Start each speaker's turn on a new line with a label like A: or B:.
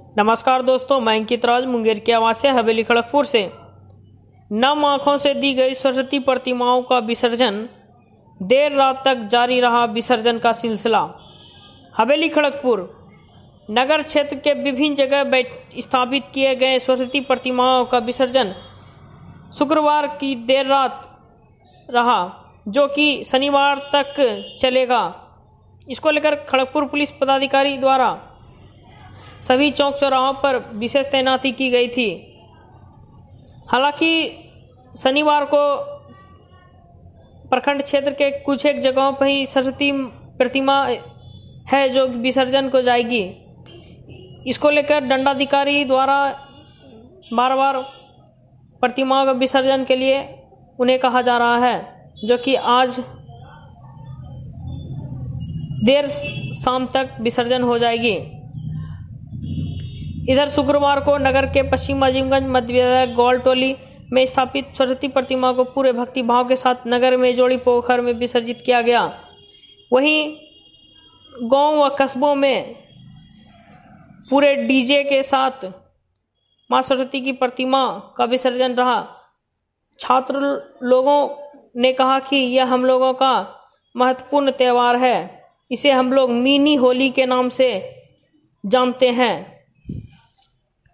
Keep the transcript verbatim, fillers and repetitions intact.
A: नमस्कार दोस्तों, मैं अंकित राज मुंगेर की आवाज से हवेली खड़गपुर से। नम आंखों से दी गई सरस्वती प्रतिमाओं का विसर्जन, देर रात तक जारी रहा विसर्जन का सिलसिला। हवेली खड़गपुर नगर क्षेत्र के विभिन्न जगह स्थापित किए गए सरस्वती प्रतिमाओं का विसर्जन शुक्रवार की देर रात रहा, जो कि शनिवार तक चलेगा। इसको लेकर खड़गपुर पुलिस पदाधिकारी द्वारा सभी चौक चौराहों पर विशेष तैनाती की गई थी। हालांकि शनिवार को प्रखंड क्षेत्र के कुछ एक जगहों पर ही सरस्वती प्रतिमा है जो विसर्जन को जाएगी। इसको लेकर दंडाधिकारी द्वारा बार बार प्रतिमाओं के विसर्जन के लिए उन्हें कहा जा रहा है, जो कि आज देर शाम तक विसर्जन हो जाएगी। इधर शुक्रवार को नगर के पश्चिम अजीमगंज मध्य विद्यालय गौल टोली में स्थापित सरस्वती प्रतिमा को पूरे भक्ति भाव के साथ नगर में जोड़ी पोखर में विसर्जित किया गया। वहीं गांव व कस्बों में पूरे डीजे के साथ मां सरस्वती की प्रतिमा का विसर्जन रहा। छात्र लोगों ने कहा कि यह हम लोगों का महत्वपूर्ण त्योहार है, इसे हम लोग मिनी होली के नाम से जानते हैं।